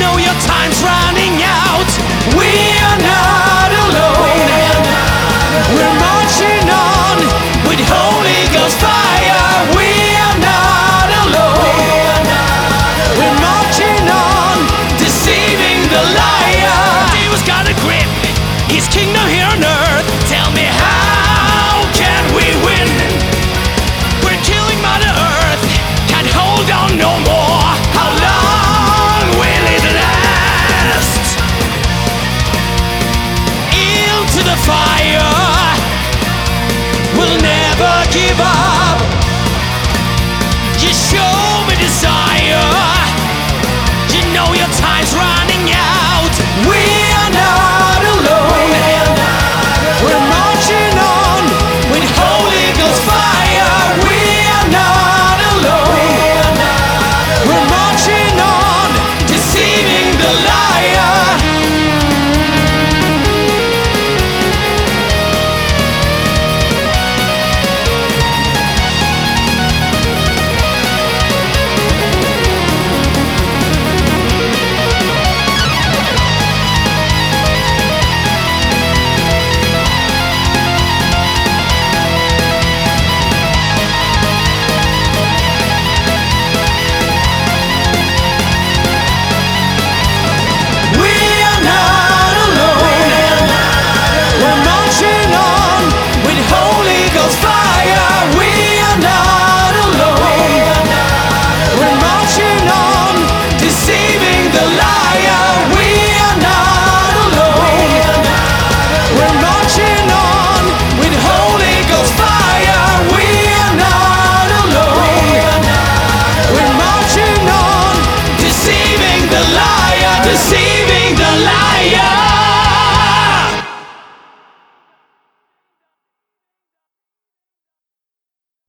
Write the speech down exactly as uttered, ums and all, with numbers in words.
know your time's running out. We are not alone. We're marching on with Holy Ghost fire. We are not alone. We're marching on, deceiving the liar. Devil's got a grip, his kingdom here on earth. Tell me, how can we win? We're killing Mother Earth, can't hold on no more. How long will it last? Into the fire, we'll never give up.